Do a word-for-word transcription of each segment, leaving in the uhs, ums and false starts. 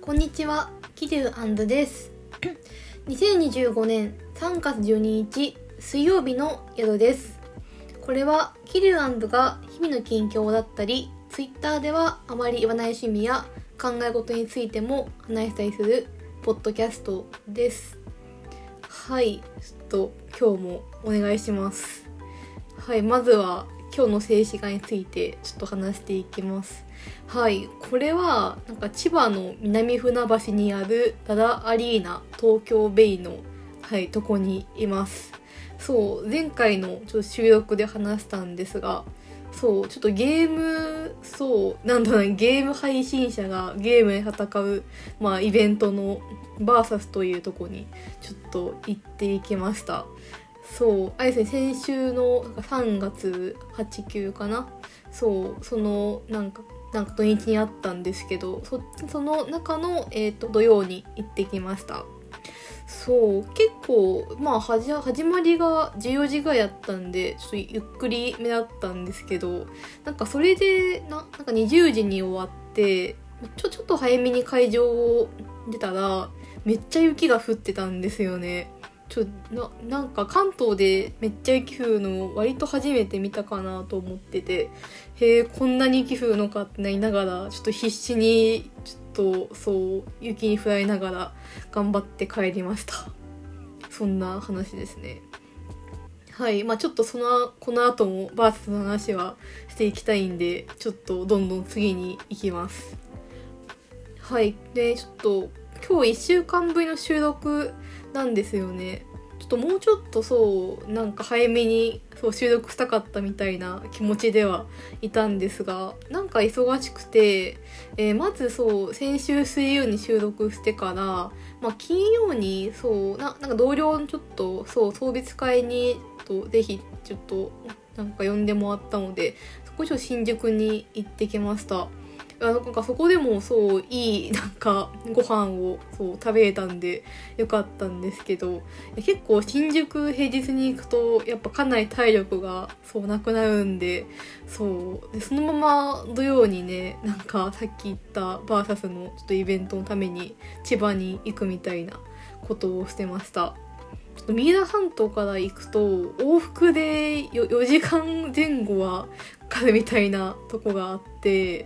こんにちは、キデュです。にせんにじゅうごねんさんがつじゅうににち水曜日の宿です。これはキデュが日々の近況だったり、ツイッターではあまり言わない趣味や考え事についても話したりするポッドキャストです。はい、ちょっと今日もお願いします。はい、まずは今日の静止画についてちょっと話していきます。はい、これはなんか千葉の南船橋にあるダダアリーナ東京ベイの、はい、とこにいます。そう前回のちょっと収録で話したんですが、そうちょっとゲームそうなんだろう、ゲーム配信者がゲームで戦う、まあ、イベントのバーサスというとこにちょっと行っていきました。そうあれですね、先週のさんがつはち、くかな、そうそのなんかなんか土日にあったんですけど、そその中の、えーと、土曜に行ってきました。そう結構まあはじ始まりがじゅうよじぐらいやったんで、ちょっとゆっくりめだったんですけど、なんかそれでななんかにじゅうじに終わってちょちょっと早めに会場を出たらめっちゃ雪が降ってたんですよね。ちょななんか関東でめっちゃ雪降るの割と初めて見たかなと思ってて、へえこんなに雪降るのかってなりながら、ちょっと必死にちょっとそう雪に降られながら頑張って帰りました。そんな話ですね。はいまあちょっとそのこの後もバースの話はしていきたいんで、ちょっとどんどん次に行きます。はいでちょっと今日いっしゅうかんぶりの収録なんですよね。ちょっともうちょっとそうなんか早めにそう収録したかったみたいな気持ちではいたんですが、なんか忙しくて、えー、まずそう先週水曜に収録してから、まあ、金曜にそう な, なんか同僚のちょっとそう送別会にとぜひちょっとなんか呼んでもらったので、そこちょっと新宿に行ってきました。なんかそこでもそういいなんかご飯をそう食べれたんでよかったんですけど、結構新宿平日に行くとやっぱかなり体力がそうなくなるんで、そうでそのまま土曜にね、なんかさっき言ったバーサスのちょっとイベントのために千葉に行くみたいなことをしてました。三浦半島から行くと往復でよじかんぜん後はかかるみたいなとこがあって、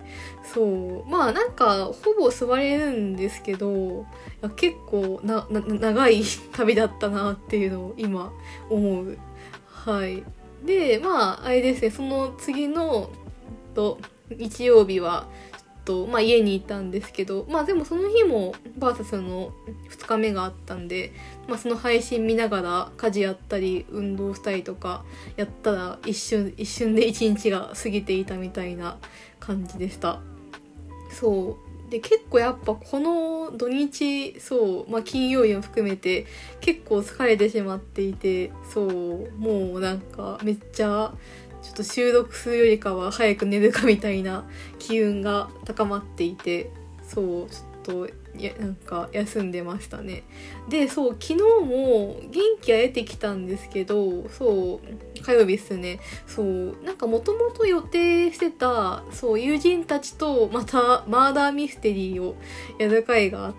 そうまあなんかほぼ座れるんですけど、結構なな長い旅だったなっていうのを今思う。はいでまああれですね、その次のと日曜日はとまあ、家にいたんですけど、まあでもその日もバーサスのふつかめがあったんで、まあ、その配信見ながら家事やったり運動したりとかやったら一瞬一瞬で一日が過ぎていたみたいな感じでした。そうで結構やっぱこの土日そう、まあ、金曜日も含めて結構疲れてしまっていて、そうもうなんかめっちゃちょっと収録するよりかは早く寝るかみたいな機運が高まっていて、そうちょっとやなんか休んでましたね。でそう昨日も元気が出てきたんですけど、そう火曜日っすね。そうなんかもともと予定してたそう友人たちとまたマーダーミステリーをやる会があって、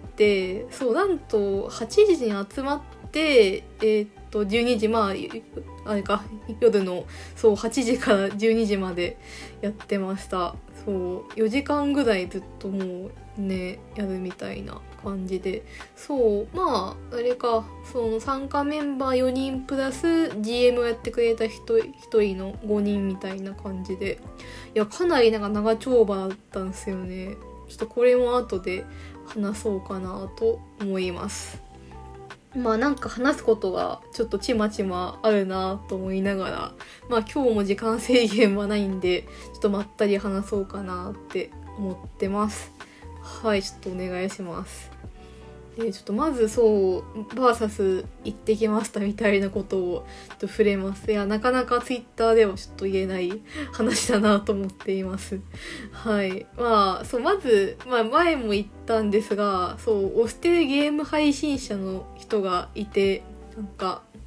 そうなんとはちじに集まってえー、っとじゅうにじまああれか夜のそうはちじからじゅうにじまでやってました。そうよじかんぐらいずっともうねやるみたいな感じで、そうまああれかその参加メンバーよにんプラス ジーエム をやってくれた人ひとりのごにんみたいな感じで、いやかなりなんか長丁場だったんですよね。ちょっとこれも後で話そうかなと思います。まあなんか話すことがちょっとちまちまあるなと思いながら、まあ今日も時間制限はないんでちょっとまったり話そうかなって思ってます。はいちょっとお願いします。でちょっとまずそうバーサス行ってきましたみたいなことをちょっと触れます。いやなかなかツイッターではちょっと言えない話だなと思っています。はいまあそうまず、まあ、前も言ったんですが、そう推してるゲーム配信者の人がいて、なんか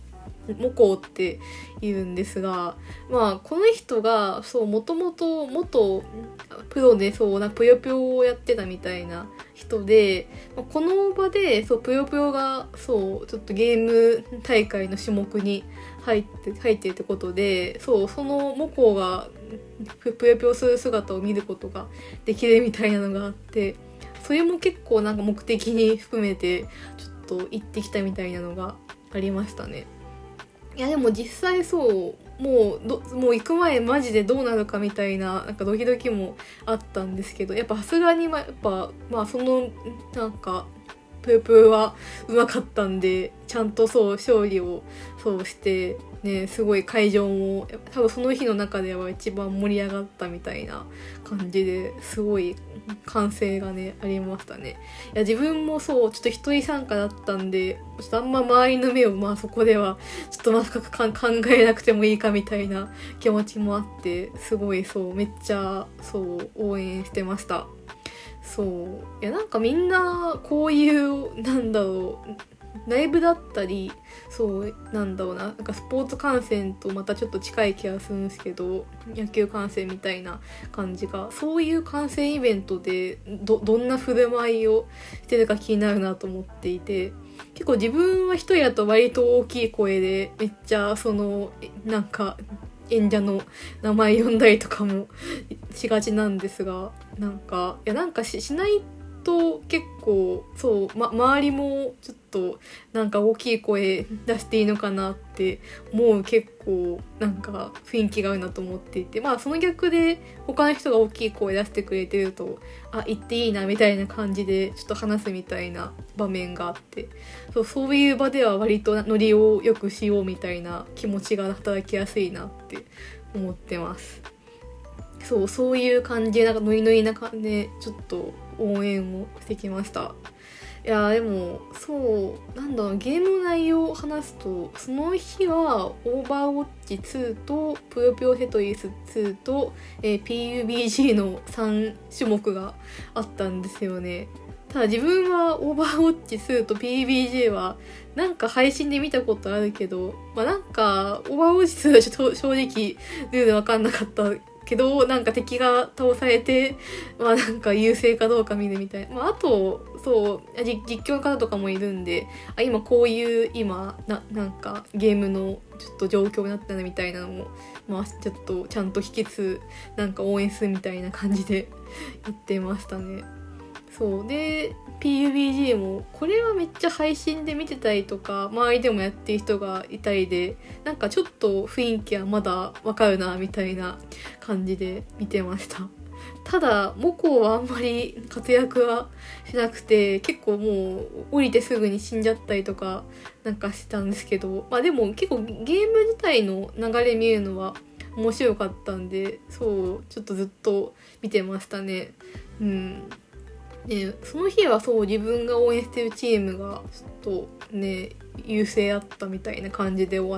モコって言うんですが、まあこの人がそうもともと元プロでそうなぷよぷよをやってたみたいな人で、この場でそうぷよぷよがそうちょっとゲーム大会の種目に入って入ってるってことで、そうそのモコがぷよぷよする姿を見ることができるみたいなのがあって、それも結構なんか目的に含めてちょっと行ってきたみたいなのがありましたね。いやでも実際そうもうどもう行く前マジでどうなるかみたいななんかドキドキもあったんですけど、やっぱさすがにまやっぱまあそのなんかぷよぷよはうまかったんで、ちゃんとそう勝利をそうしてね、すごい会場も多分その日の中では一番盛り上がったみたいな感じですごい歓声がねありましたね。いや自分もそうちょっと一人参加だったんで、ちょっとあんま周りの目をまあそこではちょっとまあ深く考えなくてもいいかみたいな気持ちもあって、すごいそうめっちゃそう応援してました。そういやなんかみんなこういうなんだろうライブだったりそうなんだろうな、なんかスポーツ観戦とまたちょっと近い気がするんですけど、野球観戦みたいな感じが、そういう観戦イベントで ど, どんな振る舞いをしてるか気になるなと思っていて、結構自分は一人だと割と大きい声でめっちゃそのなんか演者の名前呼んだりとかもしがちなんですが、なんかいやなんか し, しないと結構そう、ま、周りもちょっとなんか大きい声出していいのかなって思う結構なんか雰囲気があるなと思っていて、まあその逆で他の人が大きい声出してくれてるとあ言っていいなみたいな感じでちょっと話すみたいな場面があって、そう、そういう場では割とノリを良くしようみたいな気持ちが働きやすいなって思ってます。そうそういう感じでなんかノリノリな感じでちょっと応援をしてきました。いやでもそうなんだろう、ゲームの内容を話すと、その日はオーバーウォッチツーとぷよぷよテトリスツーと、えー、ピーユービージー のさん種目があったんですよね。ただ自分はオーバーウォッチツーと ピーユービージー はなんか配信で見たことあるけど、まあなんかオーバーウォッチツーはちょっと正直ルールわかんなかったけど、なんか敵が倒されてまあなんか優勢かどうか見るみたいな、まああとそう実況の方とかもいるんで、あ今こういう今 な, なんかゲームのちょっと状況になったなみたいなのもまあちょっとちゃんと引きつなんか応援するみたいな感じでやってましたね。そうで ピーユービージー もこれはめっちゃ配信で見てたりとか周りでもやってる人がいたりで、なんかちょっと雰囲気はまだわかるなみたいな感じで見てました。ただモコはあんまり活躍はしなくて、結構もう降りてすぐに死んじゃったりとかなんかしたんですけど、まあでも結構ゲーム自体の流れ見るのは面白かったんで、そうちょっとずっと見てましたね。うんでその日はそう自分が応援してるチームがちょっとね優勢あったみたいな感じで終わって、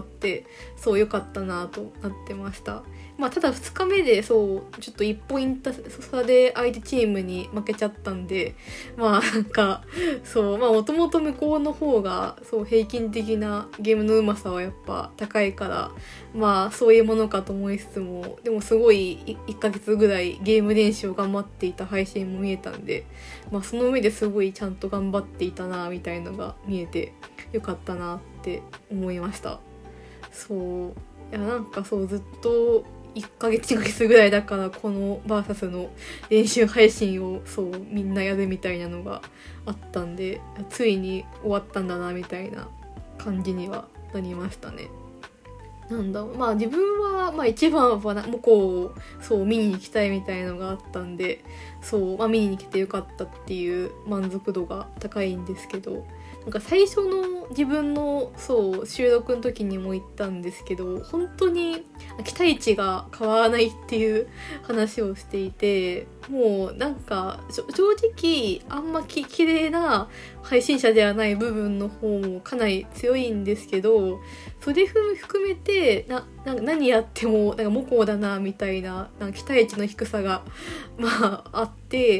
そう良かったなとなってました。まあただふつかめでそうちょっといちポイント差で相手チームに負けちゃったんで、まあなんかそうまあもともと向こうの方がそう平均的なゲームのうまさはやっぱ高いから、まあそういうものかと思いつつも、でもすごいいっかげつぐらいゲーム練習を頑張っていた配信も見えたんで、まあその上ですごいちゃんと頑張っていたなみたいのが見えてよかったなって思いました。そういやなんかそうずっといっかげつにかげつぐらいだからこのバーサスの練習配信をそうみんなやるみたいなのがあったんで、ついに終わったんだなみたいな感じにはなりましたね。なんだまあ自分はまあ一番はもうこうそう見に行きたいみたいのがあったんで、そうまあ見に来てよかったっていう満足度が高いんですけど、なんか最初の自分のそう収録の時にも言ったんですけど、本当に期待値が変わらないっていう話をしていて、もうなんか正直あんまき綺麗な配信者ではない部分の方もかなり強いんですけど、それ含めてなな何やってもなんかモコだなみたいな、なんか期待値の低さがまああって、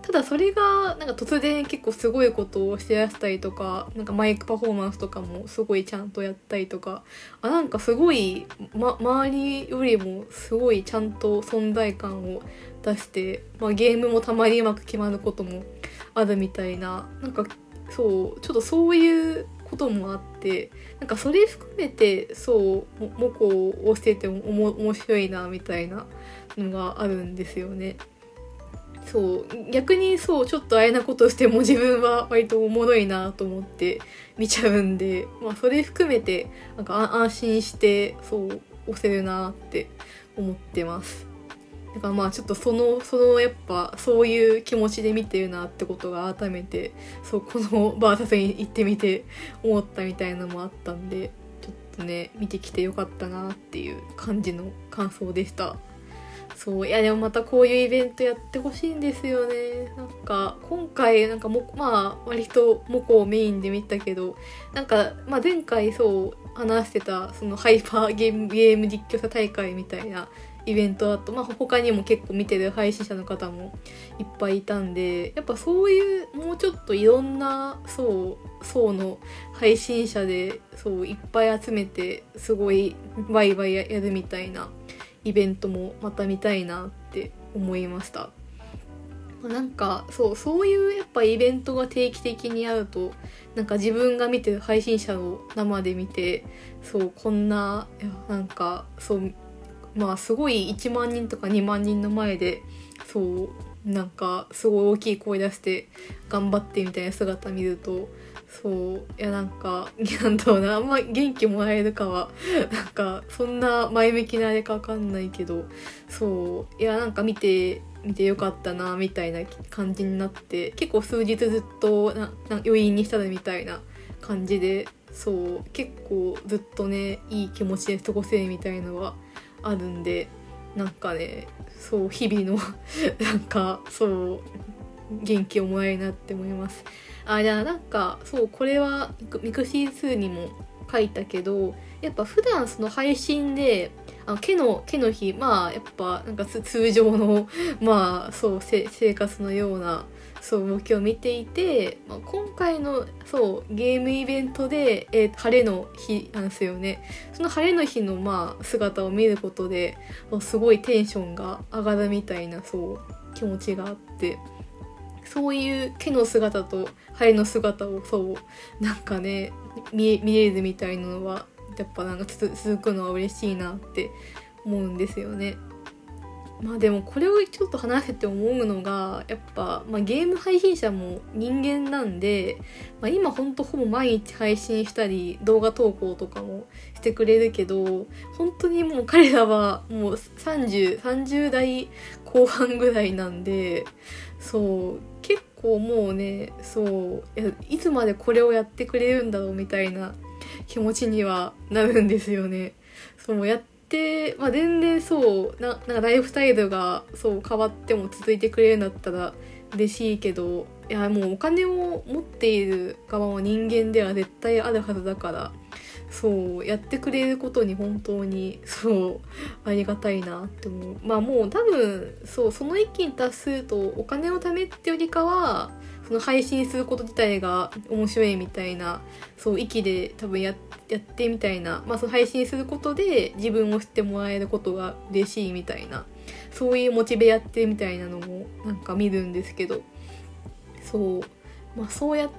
ただそれがなんか突然結構すごいことをしてらしたりとか、なんかマイクパフォーマンスとかもすごいちゃんとやったりとか、あなんかすごい、ま、周りよりもすごいちゃんと存在感を出して、まあ、ゲームもたまにうまく決まることもあるみたいな、なんかそうちょっとそういうこともあって、なんかそれ含めてそうモコをしててもおも面白いなみたいなのがあるんですよね。そう逆にそうちょっとあれなことしても自分は割とおもろいなと思って見ちゃうんで、まあそれ含めてなんか安心してそう押せるなって思ってます。だからまあちょっとそのそのやっぱそういう気持ちで見てるなってことが改めてそうこのバーサスに行ってみて思ったみたいなのもあったんで、ちょっとね見てきてよかったなっていう感じの感想でした。そういやでもまたこういうイベントやってほしいんですよね。なんか今回なんかもまあ割とモコをメインで見たけど、なんか、まあ、前回そう話してたそのハイパーゲームゲーム実況者大会みたいなイベントだと、まあ、他にも結構見てる配信者の方もいっぱいいたんで、やっぱそういうもうちょっといろんなそう層の配信者でそういっぱい集めてすごいワイワイやるみたいなイベントもまた見たいなって思いました。なんかそうそういうやっぱイベントが定期的にあると、なんか自分が見てる配信者を生で見て、そうこんないやなんかそうまあすごいいちまんにんとかにまんにんの前でそうなんかすごい大きい声出して頑張ってみたいな姿見ると、そういやなんかなんだろうな、あんま元気もらえるかはなんかそんな前向きなあれかわかんないけど、そういやなんか見て見てよかったなみたいな感じになって、結構数日ずっとなな余韻に浸るみたいな感じで、そう結構ずっとねいい気持ちで過ごせるみたいのはあるんで、なんかねそう日々のなんかそう元気をもらえるなって思います。あじゃあなんかそうこれはミクシーツーにも書いたけど、やっぱ普段その配信であの毛の毛の日まあやっぱなんか通常のまあそう生活のようなそう動きを見ていて、まあ、今回のそうゲームイベントで、えー、晴れの日なんですよね。その晴れの日のまあ姿を見ることですごいテンションが上がるみたいなそう気持ちがあって、そういう毛の姿と晴れの姿をそうなんかね 見, 見れるみたいなのはやっぱなんか続くのは嬉しいなって思うんですよね。まあでもこれをちょっと話せて思うのがやっぱ、まあ、ゲーム配信者も人間なんで、まあ、今ほんとほぼ毎日配信したり動画投稿とかもしてくれるけど、本当にもう彼らはもうさんじゅう、さんじゅう代後半ぐらいなんで、そう結構もうねそういやいつまでこれをやってくれるんだろうみたいな気持ちにはなるんですよね。そうやってまあ、全然そうななんかライフスタイルがそう変わっても続いてくれるんだったら嬉しいけど、いやもうお金を持っている側も人間では絶対あるはずだから、そうやってくれることに本当にそうありがたいなって思う。まあもう多分そうその域に達するとお金を貯めってよりかはその配信すること自体が面白いみたいなそう域で多分やってやってみたいな、まあ、その配信することで自分を知ってもらえることが嬉しいみたいな、そういうモチベやってみたいなのもなんか見るんですけど、そう、まあ、そうやって、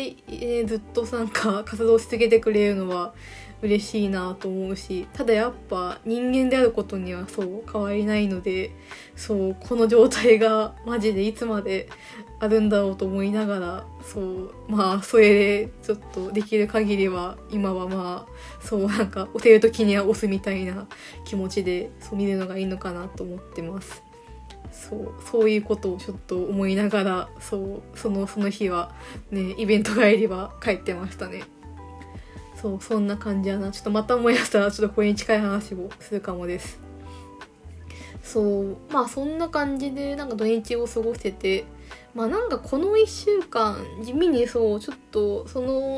えー、ずっとなんか活動し続けてくれるのは嬉しいなと思うし、ただやっぱ人間であることにはそう変わりないので、そうこの状態がマジでいつまであるんだろうと思いながら、そうまあそれでちょっとできる限りは今はまあそうなんか押せる時には押すみたいな気持ちでそう見るのがいいのかなと思ってます。そうそういうことをちょっと思いながら、そうそのその日はねイベント帰りは帰ってましたね。そうそんな感じやな。ちょっとまた思い出したらちょっとこれに近い話をするかもです。そうまあそんな感じでなんか土日を過ごしてて、まあなんかこのいっしゅうかん地味にそうちょっとその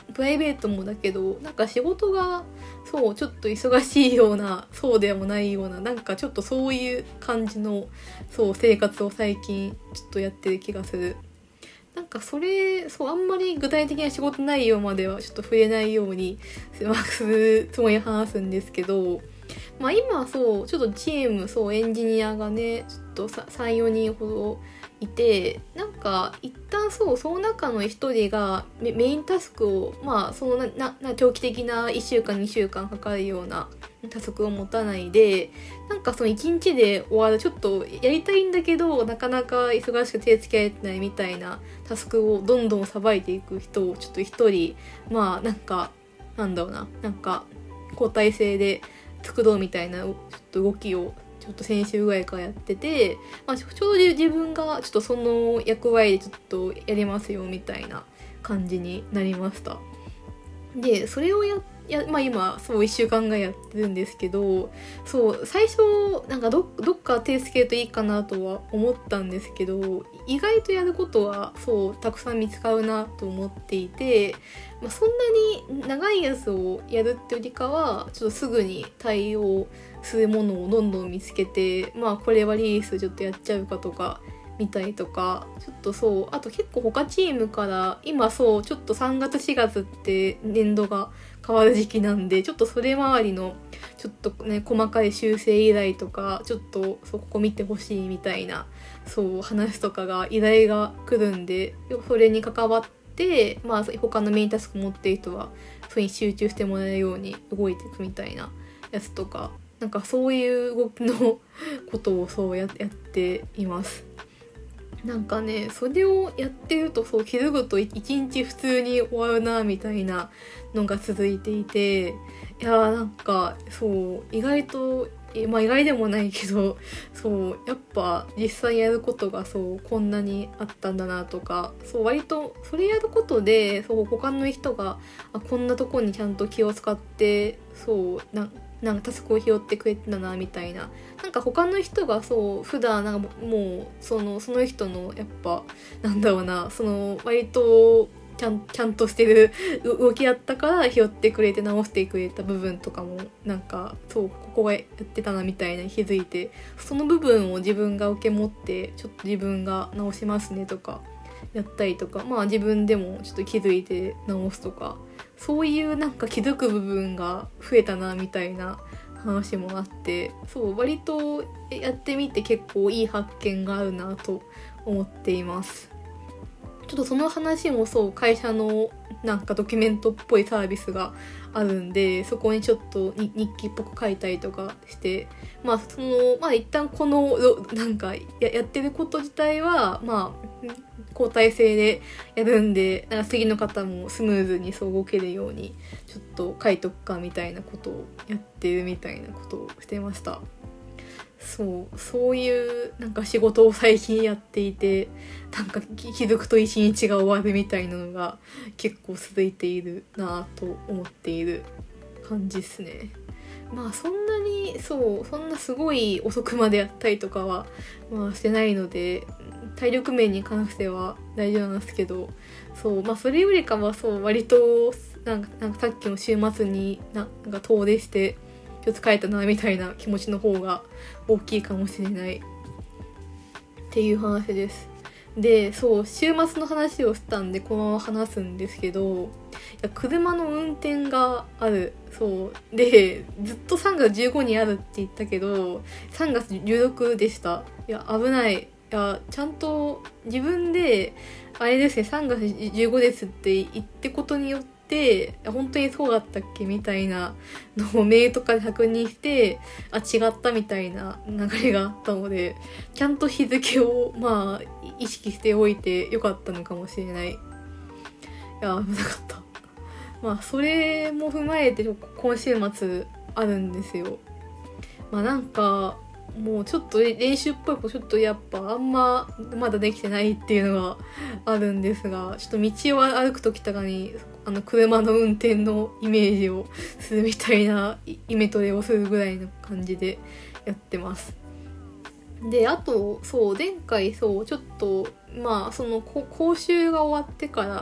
プライベートもだけど、なんか仕事がそうちょっと忙しいような、そうでもないような、なんかちょっとそういう感じのそう生活を最近ちょっとやってる気がする。なんかそれそうあんまり具体的な仕事内容まではちょっと触れないようにするつもりで話すんですけど、まあ今そうちょっとチームそうエンジニアがねちょっとさん、よにんほどいて、なんか一旦そうその中の一人が メ, メインタスクをまあそのなな長期的ないっしゅうかんにしゅうかんかかるようなタスクを持たないで、なんかそのいちにちで終わるちょっとやりたいんだけどなかなか忙しく手つけられてないみたいなタスクをどんどんさばいていく人をちょっと一人まあなんかなんだろうななんか交代制で作ろうみたいなちょっと動きをちょっと先週ぐらいからやってて、まあ、ちょうど自分がちょっとその役割でちょっとやりますよみたいな感じになりました。でそれをやや、まあ、今そういっしゅうかんぐらいやってるんですけど、そう最初なんか ど, どっか手つけるといいかなとは思ったんですけど、意外とやることはそうたくさん見つかるなと思っていて、まあ、そんなに長いやつをやるってよりかはちょっとすぐに対応するものをどんどん見つけて、まあこれはリリースちょっとやっちゃうかとか見たりとか、ちょっとそうあと結構他チームから今そうちょっとさんがつしがつって年度が変わる時期なんで、ちょっとそれ周りのちょっとね細かい修正依頼とかちょっとそうここ見てほしいみたいなそう話とかが依頼が来るんで、それに関わってまあ他のメインタスク持っている人はそれに集中してもらえるように動いていくみたいなやつとか、なんかそういう動きのことをそう や, やっています。なんかねそれをやってるとそう気づくと一日普通に終わるなみたいなのが続いていて、いやーなんかそう意外とまあ意外でもないけど、そうやっぱ実際やることがそうこんなにあったんだなとか、そう割とそれやることでそう他の人があこんなとこにちゃんと気を使ってそうななんかタスクを拾ってくれてたなみたいな、なんか他の人がそう普段なんかもうそのその人のやっぱなんだろうなその割とちゃんちゃんとしてる動きだったから拾ってくれて直してくれた部分とかもなんかそうここがやってたなみたいな気づいて、その部分を自分が受け持ってちょっと自分が直しますねとかやったりとか、まあ自分でもちょっと気づいて直すとか、そういうなんか気づく部分が増えたなみたいな話もあって、そう割とやってみて結構いい発見があるなと思っています。ちょっとその話もそう会社のなんかドキュメントっぽいサービスがあるんで、そこにちょっと日記っぽく書いたりとかして、まあそのまあ一旦このなんか や, やってること自体はまあ交代制でやるんで、なんか次の方もスムーズにそう動けるようにちょっと書いとくかみたいなことをやってるみたいなことをしてました。そうそういうなんか仕事を最近やっていて、なんか気づくと一日が終わるみたいなのが結構続いているなと思っている感じですね。まあそんなにそうそんなすごい遅くまでやったりとかはまあしてないので、体力面に関しては大丈夫なんですけど、そうまあそれよりかはそう割となんかなんかさっきの週末にななんか遠出してちょっと疲れたなみたいな気持ちの方が大きいかもしれないっていう話です。で、そう週末の話をしたんでこのまま話すんですけど、いや車の運転がある。そうでずっとさんがつじゅうごにあるって言ったけどさんがつじゅうろくでした。いや危ない。いやちゃんと自分であれですねさんがつじゅうごですって言ってことによってで本当にそうだったっけみたいなのをメールとかで確認してあ違ったみたいな流れがあったので、ちゃんと日付をまあ意識しておいてよかったのかもしれない。いや危なかった。まあそれも踏まえて今週末あるんですよ。まあなんかもうちょっと練習っぽいことちょっとやっぱあんままだできてないっていうのがあるんですが、ちょっと道を歩くときとかにあの車の運転のイメージをするみたいなイメトレをするぐらいの感じでやってます。であとそう前回そうちょっとまあその講習が終わってから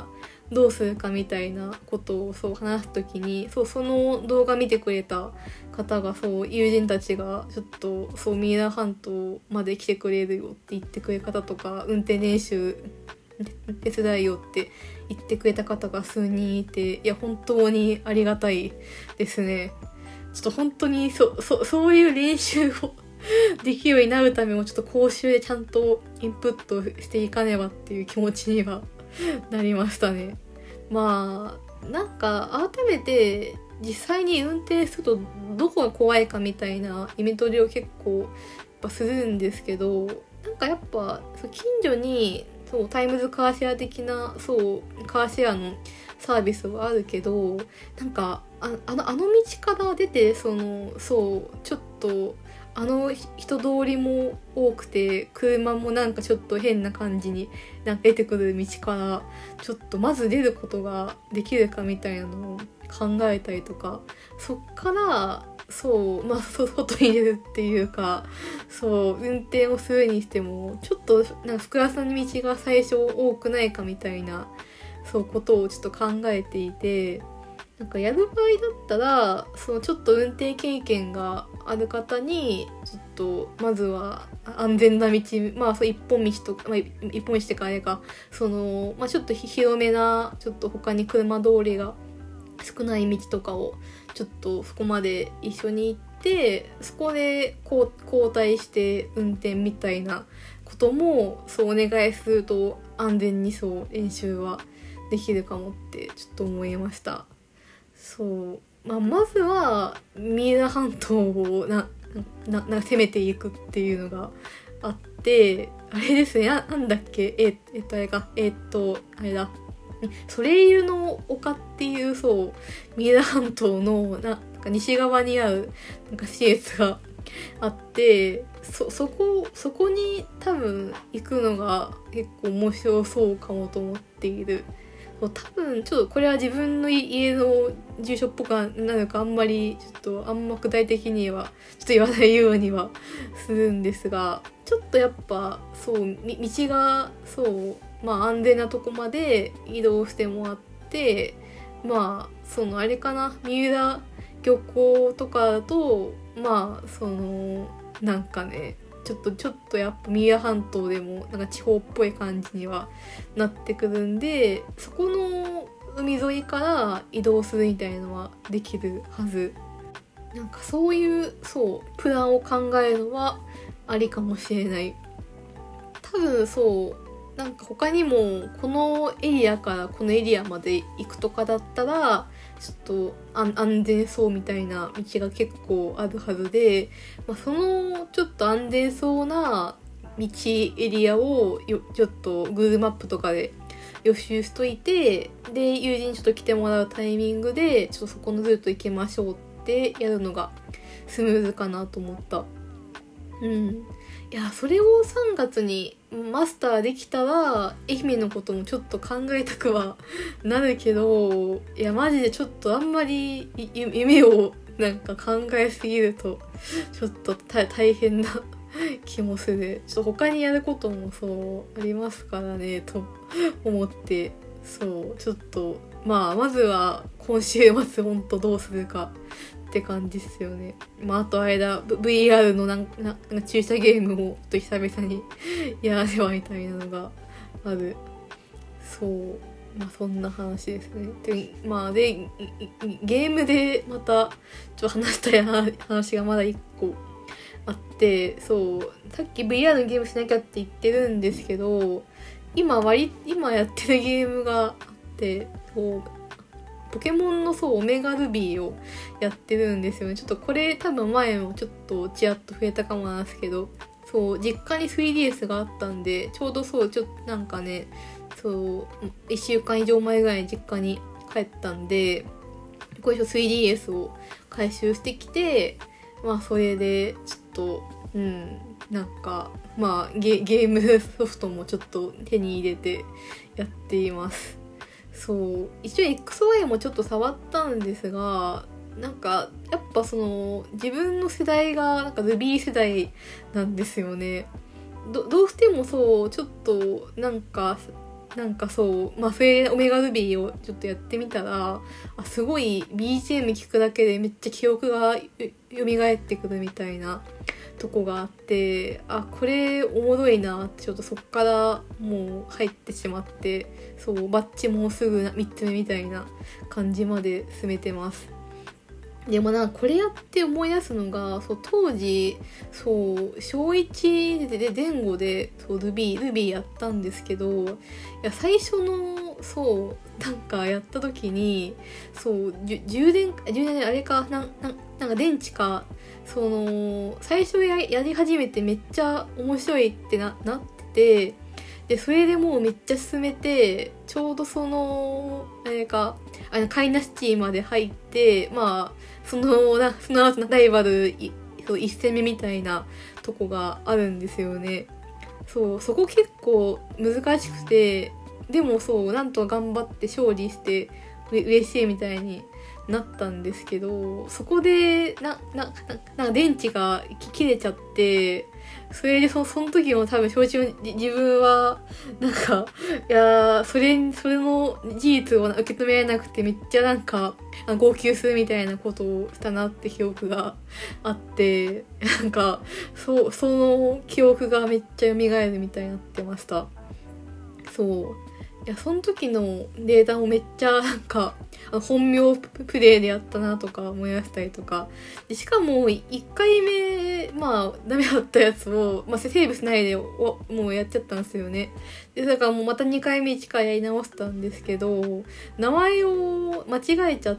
どうするかみたいなことをそう話すときに、そうその動画見てくれた方が、そう友人たちがちょっとそう三浦半島まで来てくれるよって言ってくれる方とか、運転練習手伝いよって言ってくれた方が数人いて、いや本当にありがたいですね。ちょっと本当にそそそういう練習をできるようになるためも、ちょっと講習でちゃんとインプットしていかねばっていう気持ちにはなりましたね。まあなんか改めて実際に運転するとどこが怖いかみたいなイメトレを結構やっぱするんですけど、なんかやっぱそう近所にそうタイムズカーシェア的なそうカーシェアのサービスはあるけど、なんかああのあの道から出てそのそうちょっとあの人通りも多くて車もなんかちょっと変な感じになんか出てくる道からちょっとまず出ることができるかみたいなのを考えたりとか、そっからそうまあ外に出るっていうか、そう運転をするにしてもちょっとなんか複雑な道が最初多くないかみたいなそうことをちょっと考えていて、なんかやる場合だったらそのちょっと運転経験がある方にちょっとまずは安全な道、まあそう一本道とか、まあ、一本道ってかあれかその、まあ、ちょっと広めなちょっと他に車通りが少ない道とかをちょっとそこまで一緒に行ってそこで交代して運転みたいなこともそうお願いすると安全にそう練習はできるかもってちょっと思いました。そうまあ、まずは三浦半島をななな攻めていくっていうのがあって、あれですね、な, なんだっけええっとあれかえっとあれだソレイユの丘っていうそう三浦半島の な, なんか西側にあるなんか施設があって、そそこそこに多分行くのが結構面白そうかもと思っている。多分ちょっとこれは自分の家の住所っぽくなるかあんまりちょっとあんま具体的にはちょっと言わないようにはするんですが、ちょっとやっぱそう道がそうまあ安全なとこまで移動してもらって、まあそのあれかな三浦漁港とかだとまあそのなんかねちょっとちょっとやっぱ三浦半島でもなんか地方っぽい感じにはなってくるんで、そこの海沿いから移動するみたいなのはできるはず。なんかそういうそうプランを考えるのはありかもしれない。多分そうなんか他にもこのエリアからこのエリアまで行くとかだったらちょっと安全そうみたいな道が結構あるはずで、まあ、そのちょっと安全そうな道エリアをよちょっと Google マップとかで予習しといて、で友人ちょっと来てもらうタイミングでちょっとそこのルート行きましょうってやるのがスムーズかなと思った。うん、いやそれをさんがつにマスターできたら愛媛のこともちょっと考えたくはなるけど、いやマジでちょっとあんまり夢をなんか考えすぎるとちょっと大変な気もする。ちょっと他にやることもそうありますからねと思って、そうちょっとまあまずは今週末ほんとどうするかって感じですよね。まああと間 ブイアール のなんか駐車ゲームもちょっと久々にやらねばみたいなのがある。そうまあそんな話ですね。でまあでゲームでまたちょっと話したい話がまだ一個あって、そうさっき ブイアール のゲームしなきゃって言ってるんですけど、今割今やってるゲームがあって、こうポケモンのそうオメガルビーをやってるんですよね。ちょっとこれ多分前もちょっとちらっと増えたかもなんですけど、そう実家に スリーディーエス があったんで、ちょうどそうちょっとなんかねそういっしゅうかん以上前ぐらいに実家に帰ったんで、これ スリーディーエス を回収してきて、まあそれでちょっとうんなんかまあ ゲ, ゲームソフトもちょっと手に入れてやっています。そう一応 エックスワイ もちょっと触ったんですが、なんかやっぱその自分の世代がなんか Ruby 世代なんですよね。 ど, どうしてもそうちょっとなんかなんかそう、まあそれでオメガルビーをちょっとやってみたら、あすごい ビージーエム 聞くだけでめっちゃ記憶が蘇ってくるみたいなとこがあって、あこれおもろいなってちょっとそっからもう入ってしまって、そうバッチもすぐみっつめみたいな感じまで進めてます。でもなんかこれやって思い出すのが、そう当時そう小いちで前後でそうルビールビーやったんですけど、いや最初のそうなんかやった時にそう充電充電あれかなんなんなんか電池か、その最初 や, やり始めてめっちゃ面白いって な, なってて、でそれでもうめっちゃ進めて、ちょうどそのあれかあのカイナシティまで入って、まあそのなその後ライバルい一戦目みたいなとこがあるんですよね。そうそこ結構難しくて、でもそうなんと頑張って勝利してう嬉しいみたいになったんですけど、そこでななななんか電池が切れちゃって、それでそその時も多分正直自分はなんかいやそれそれの事実を受け止められなくてめっちゃなんか号泣するみたいなことをしたなって記憶があって、なんかそうその記憶がめっちゃ蘇るみたいになってました。そういやその時のデータもめっちゃなんか本名プレイでやったなとか思い出したりとかで、しかもいっかいめまあダメだったやつを、まあ、セーブしないでもうやっちゃったんですよね。でだからもうまたにかいめいちからやり直したんですけど、名前を間違えちゃって、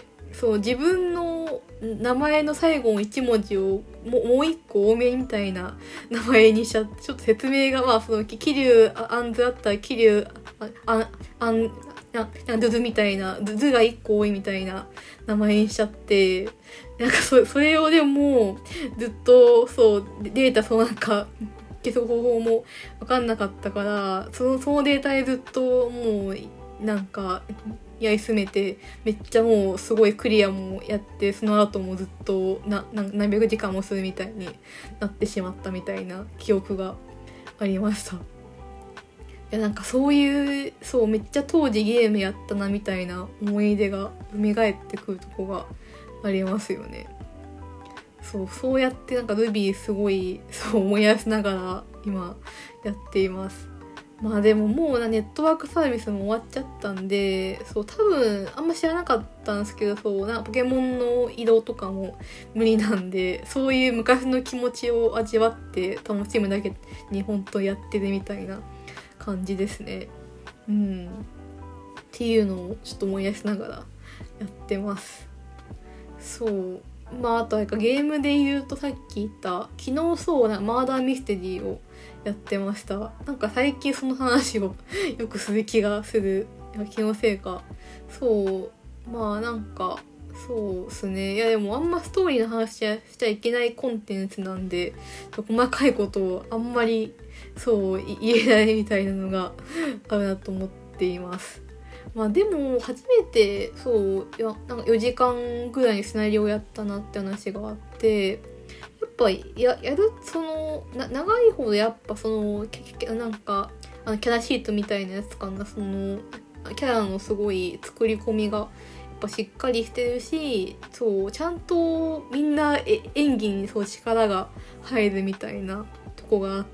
そう自分の名前の最後のいち文字をもうもう一個多めみたいな名前にしちゃって、ちょっと説明がまあその桐生あんずだったら桐生あんあんななんドゥドゥみたいなドゥドゥがいっこ多いみたいな名前にしちゃって、なんか そ, それをでもずっとそうデータそうなんか消す方法も分かんなかったから、そのそのデータでずっともうなんかやり進めて、めっちゃもうすごいクリアもやって、その後もずっとなな何百時間もするみたいになってしまったみたいな記憶がありました。いやなんかそういうそうめっちゃ当時ゲームやったなみたいな思い出が蘇ってくるとこがありますよね。そうそうやってなんかルビーすごいそう思い出しながら今やっています。まあでももうなネットワークサービスも終わっちゃったんで、そう多分あんま知らなかったんですけど、そうなポケモンの移動とかも無理なんで、そういう昔の気持ちを味わって楽しむだけに本当やってるみたいな感じですね。うんっていうのをちょっと思い出しながらやってます。そうまああとなんかゲームで言うとさっき言った昨日そうなマーダーミステリーをやってました。なんか最近その話をよくする気がする。気のせいか。そうまあなんかそうですね。いやでもあんまストーリーの話しちゃいけないコンテンツなんで、細かいことをあんまりそう言えないみたいなのがあるなと思っています。まあでも初めてそういやなんかよじかんぐらいシナリオやったなって話があって、やっぱ や, やるそのな長いほどやっぱそのなんかあのキャラシートみたいなやつかな、そのキャラのすごい作り込みがやっぱしっかりしてるし、そうちゃんとみんなえ演技にそう力が入るみたいなとこがあって、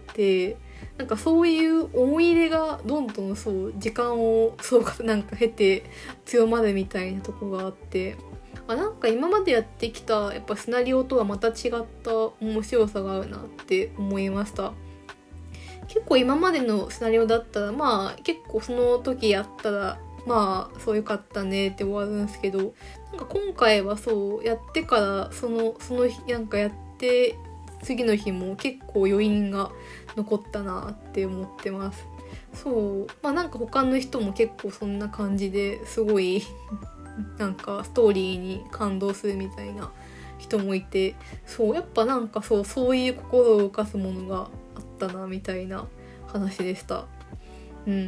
なんかそういう思い入れがどんどんそう時間をそうなんか経て強まるみたいなとこがあって、あなんか今までやってきたやっぱシナリオとはまた違った面白さがあるなって思いました。結構今までのシナリオだったらまあ結構その時やったらまあそうよかったねって終わるんですけど、なんか今回はそうやってからそのその日なんかやって次の日も結構余韻が残ったなって思ってます。そうまあなんか他の人も結構そんな感じですごいなんかストーリーに感動するみたいな人もいて、そうやっぱなんかそうそういう心を動かすものがあったなみたいな話でした。うん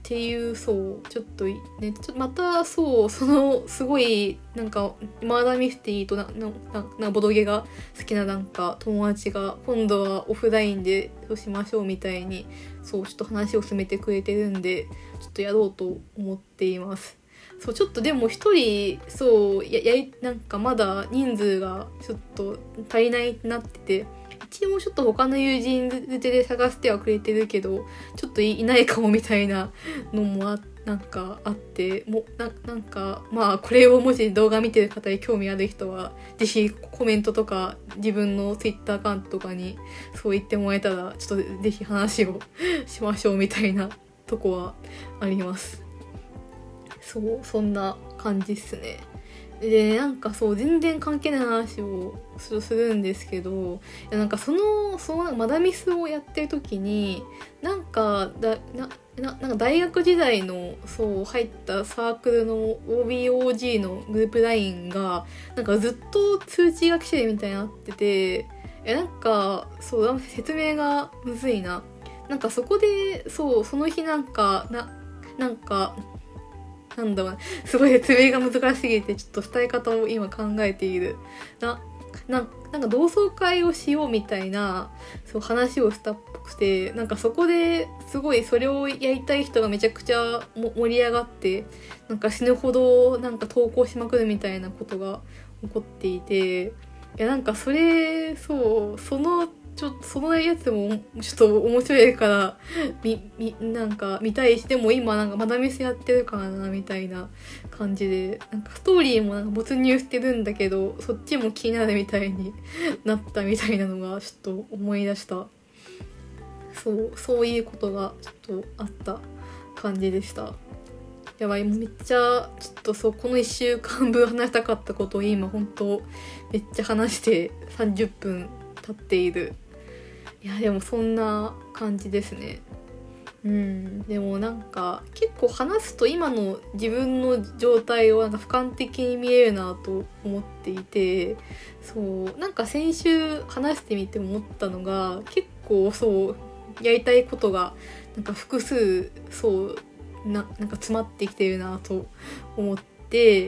っていうそうちょっとねちょまたそうそのすごいなんかマーダーミステリーとななななボドゲが好きななんか友達が今度はオフラインでそうしましょうみたいにそうちょっと話を進めてくれてるんでちょっとやろうと思っています。そうちょっとでも一人そうややなんかまだ人数がちょっと足りないってなってて、一応ちょっと他の友人づてで探してはくれてるけどちょっと い, いないかもみたいなのもあなんかあってもななんかまあこれをもし動画見てる方に興味ある人はぜひコメントとか自分の Twitter アカウントとかにそう言ってもらえたらちょっとぜひ話をしましょうみたいなとこはあります。そうそんな感じっすね。でなんかそう全然関係ない話をするんですけど、いやなんかそのそのマダミスをやってる時になんかだなななんか大学時代のそう入ったサークルの オービーオージー のグループ ライン がなんかずっと通知が来てるみたいになってて、いやなんかそう説明がむずいな。なんかそこでそうその日なんかななんかなんだろうな、すごい説明が難しすぎてちょっと伝え方を今考えているな。な, なんか同窓会をしようみたいなそう話をしたっぽくて、なんかそこですごいそれをやりたい人がめちゃくちゃも盛り上がってなんか死ぬほどなんか投稿しまくるみたいなことが起こっていて、いやなんかそれそうそのちょっとそのやつもちょっと面白いからみみなんか見たいし、でも今なんかマダミスやってるからなみたいな感じで、なんかストーリーもなんか没入してるんだけどそっちも気になるみたいになったみたいなのがちょっと思い出した。そうそういうことがちょっとあった感じでした。やばいめっちゃちょっとそうこのいっしゅうかんぶん話したかったことを今本当めっちゃ話してさんじゅっぷん経っている。いやでもそんな感じですね。うんでもなんか結構話すと今の自分の状態をなんか俯瞰的に見えるなと思っていて、そうなんか先週話してみて思ったのが結構そうやりたいことがなんか複数そうななんか詰まってきてるなと思って、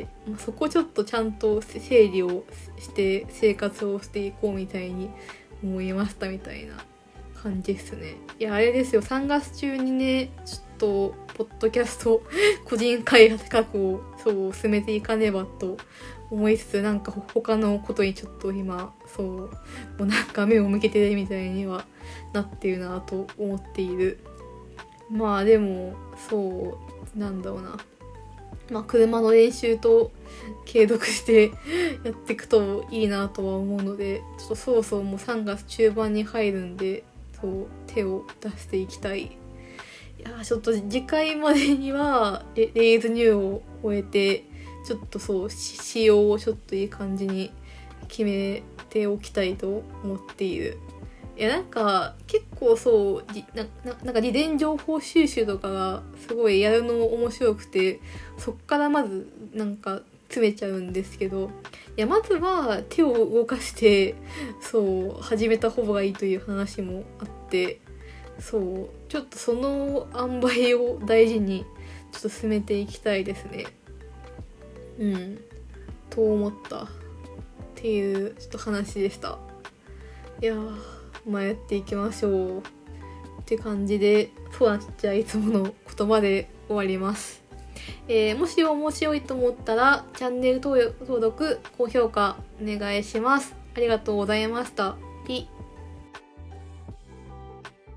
そこちょっとちゃんと整理をして生活をしていこうみたいに思いましたみたいな感じですね。いやあれですよ、さんがつ中にねちょっとポッドキャスト個人開発企画をそう進めていかねばと思いつつ、なんか他のことにちょっと今そうもうなんか目を向けてるみたいにはなってるなと思っている。まあでもそうなんだろうな、まあ車の練習と継続してやっていくといいなとは思うので、ちょっとそろそろもうさんがつ中盤に入るんでそう手を出していきたい。いやちょっと次回までには レ, レイズニューを終えてちょっとそう仕様をちょっといい感じに決めておきたいと思っている。いやなんか結構そうなななんか事前情報収集とかがすごいやるの面白くて、そっからまずなんか詰めちゃうんですけど、いやまずは手を動かしてそう始めた方がいいという話もあって、そうちょっとその塩梅を大事にちょっと進めていきたいですね。うんと思ったっていうちょっと話でした。いやーまあやっていきましょうって感じで、そうなっちゃいつもの言葉で終わります。えー、もし面白いと思ったらチャンネル登録、高評価お願いします。ありがとうございました。ピ